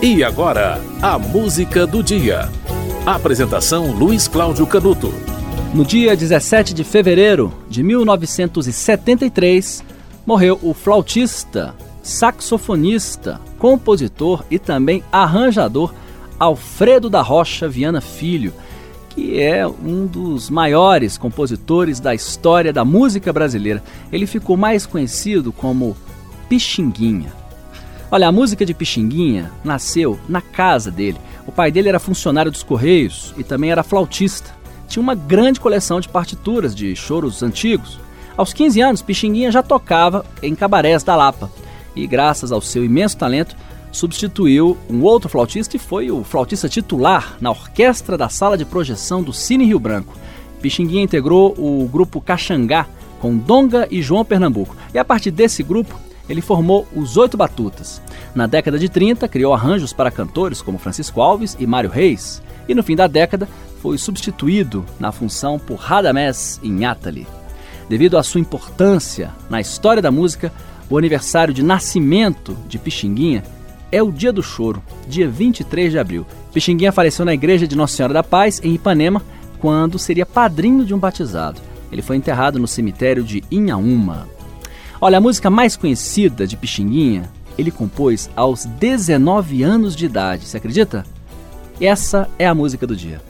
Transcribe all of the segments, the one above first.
E agora, a música do dia. Apresentação Luiz Cláudio Canuto. No dia 17 de fevereiro de 1973, morreu o flautista, saxofonista, compositor e também arranjador Alfredo da Rocha Viana Filho, que é um dos maiores compositores da história da música brasileira. Ele ficou mais conhecido como Pixinguinha. Olha, a música de Pixinguinha nasceu na casa dele. O pai dele era funcionário dos Correios e também era flautista. Tinha uma grande coleção de partituras de choros antigos. Aos 15 anos, Pixinguinha já tocava em cabarés da Lapa. E graças ao seu imenso talento, substituiu um outro flautista e foi o flautista titular na orquestra da sala de projeção do Cine Rio Branco. Pixinguinha integrou o grupo Caxangá com Donga e João Pernambuco. E a partir desse grupo, ele formou os Oito Batutas. Na década de 30, criou arranjos para cantores como Francisco Alves e Mário Reis. E no fim da década, foi substituído na função por Radamés Inátali. Devido à sua importância na história da música, o aniversário de nascimento de Pixinguinha é o Dia do Choro, dia 23 de abril. Pixinguinha faleceu na igreja de Nossa Senhora da Paz, em Ipanema, quando seria padrinho de um batizado. Ele foi enterrado no cemitério de Inhaúma. Olha, a música mais conhecida de Pixinguinha, ele compôs aos 19 anos de idade, você acredita? Essa é a música do dia.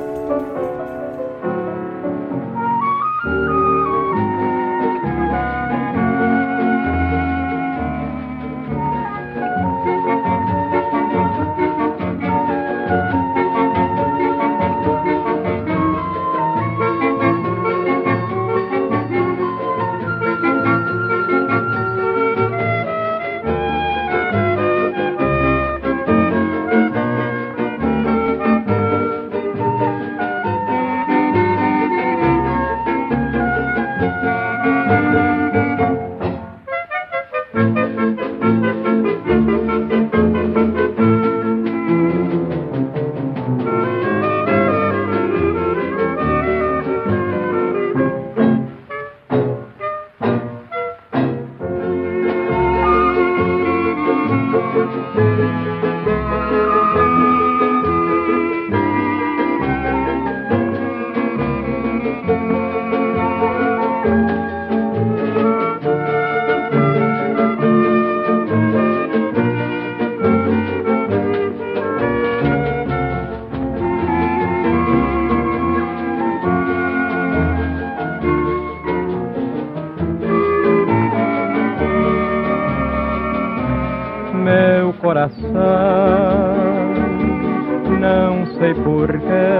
Meu coração, não sei porquê,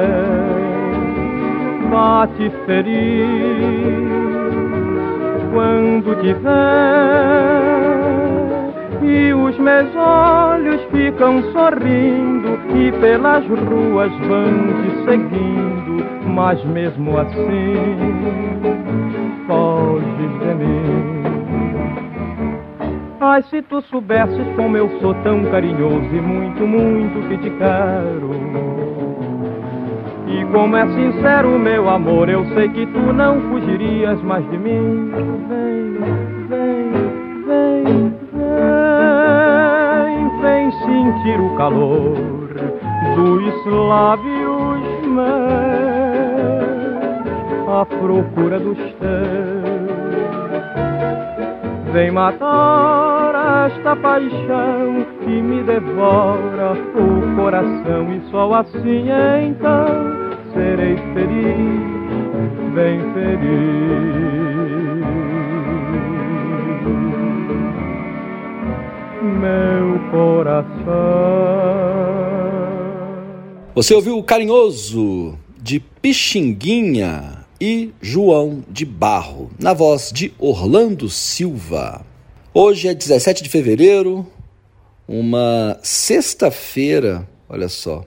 bate feliz quando te vê, e os meus olhos ficam sorrindo e pelas ruas vão te seguindo, mas mesmo assim foges de mim. Ai, se tu soubesses como eu sou tão carinhoso e muito, muito que te quero, e como é sincero o meu amor, eu sei que tu não fugirias mais de mim. Vem, vem, vem, vem, vem sentir o calor dos lábios meus à procura dos teus. Vem matar esta paixão que me devora o coração, e só assim então serei feliz, bem feliz. Meu coração. Você ouviu o Carinhoso de Pixinguinha e João de Barro, na voz de Orlando Silva. Hoje é 17 de fevereiro, uma sexta-feira, olha só,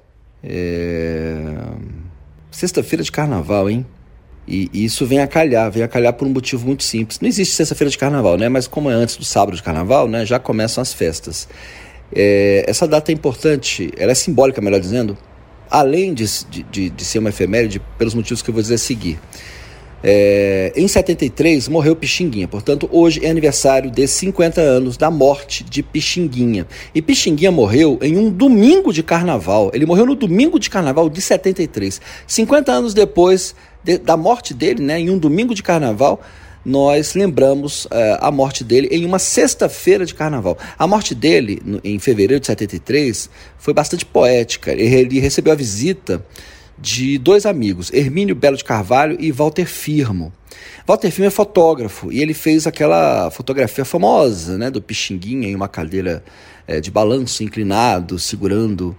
sexta-feira de carnaval, hein? E isso vem a calhar por um motivo muito simples. Não existe sexta-feira de carnaval, né? Mas como é antes do sábado de carnaval, né? Já começam as festas. Essa data é importante, ela é simbólica, melhor dizendo, além de ser uma efeméride, pelos motivos que eu vou dizer a seguir. Em 73 morreu Pixinguinha, portanto hoje é aniversário de 50 anos da morte de Pixinguinha. E Pixinguinha morreu em um domingo de carnaval, ele morreu no domingo de carnaval de 73. 50 anos depois da morte dele, né, em um domingo de carnaval, nós lembramos a morte dele em uma sexta-feira de carnaval. A morte dele, em fevereiro de 73, foi bastante poética. Ele recebeu a visita de dois amigos, Hermínio Belo de Carvalho e Walter Firmo. Walter Firmo é fotógrafo e ele fez aquela fotografia famosa, né, do Pixinguinha em uma cadeira de balanço inclinado, segurando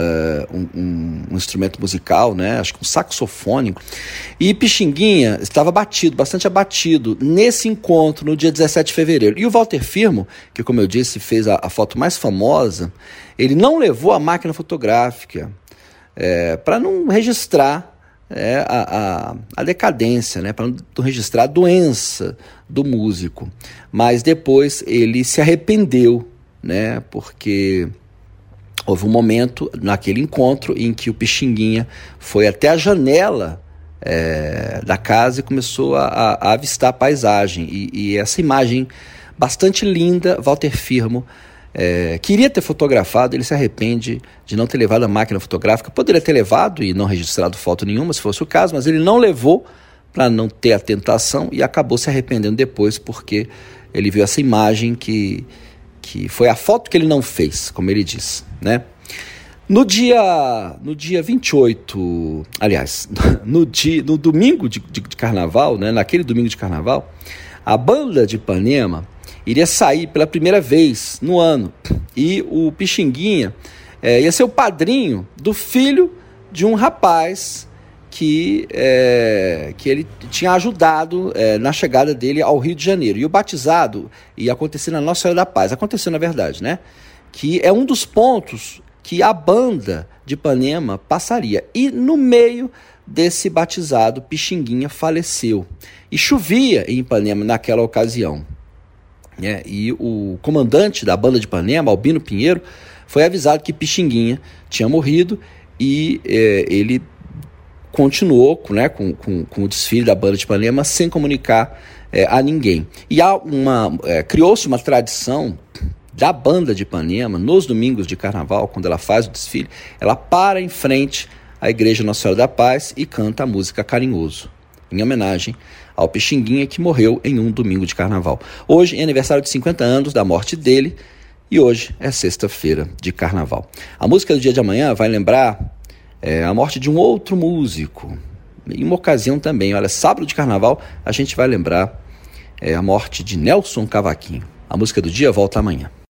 um instrumento musical, né, acho que um saxofone. E Pixinguinha estava bastante abatido nesse encontro no dia 17 de fevereiro. E o Walter Firmo, que como eu disse fez a foto mais famosa, ele não levou a máquina fotográfica para não registrar a decadência, né, para não registrar a doença do músico. Mas depois ele se arrependeu, né, porque houve um momento naquele encontro em que o Pixinguinha foi até a janela da casa e começou a avistar a paisagem. E essa imagem bastante linda, Walter Firmo queria ter fotografado, ele se arrepende de não ter levado a máquina fotográfica. Poderia ter levado e não registrado foto nenhuma, se fosse o caso, mas ele não levou para não ter a tentação e acabou se arrependendo depois, porque ele viu essa imagem que foi a foto que ele não fez, como ele diz, né? No dia 28, aliás, no domingo de carnaval, né, naquele domingo de carnaval, a banda de Ipanema iria sair pela primeira vez no ano. E o Pixinguinha ia ser o padrinho do filho de um rapaz que ele tinha ajudado na chegada dele ao Rio de Janeiro. E o batizado ia acontecer na Nossa Senhora da Paz. Aconteceu, na verdade, né? Que é um dos pontos que a banda de Ipanema passaria. E no meio desse batizado, Pixinguinha faleceu. E chovia em Ipanema naquela ocasião. E o comandante da banda de Ipanema, Albino Pinheiro, foi avisado que Pixinguinha tinha morrido e ele continuou com o desfile da banda de Ipanema sem comunicar a ninguém. E criou-se uma tradição da banda de Ipanema, nos domingos de carnaval, quando ela faz o desfile, ela para em frente à Igreja Nossa Senhora da Paz e canta a música Carinhoso, em homenagem ao Pixinguinha, que morreu em um domingo de carnaval. Hoje é aniversário de 50 anos da morte dele e hoje é sexta-feira de carnaval. A música do dia de amanhã vai lembrar a morte de um outro músico, em uma ocasião também. Olha, sábado de carnaval a gente vai lembrar a morte de Nelson Cavaquinho. A música do dia volta amanhã.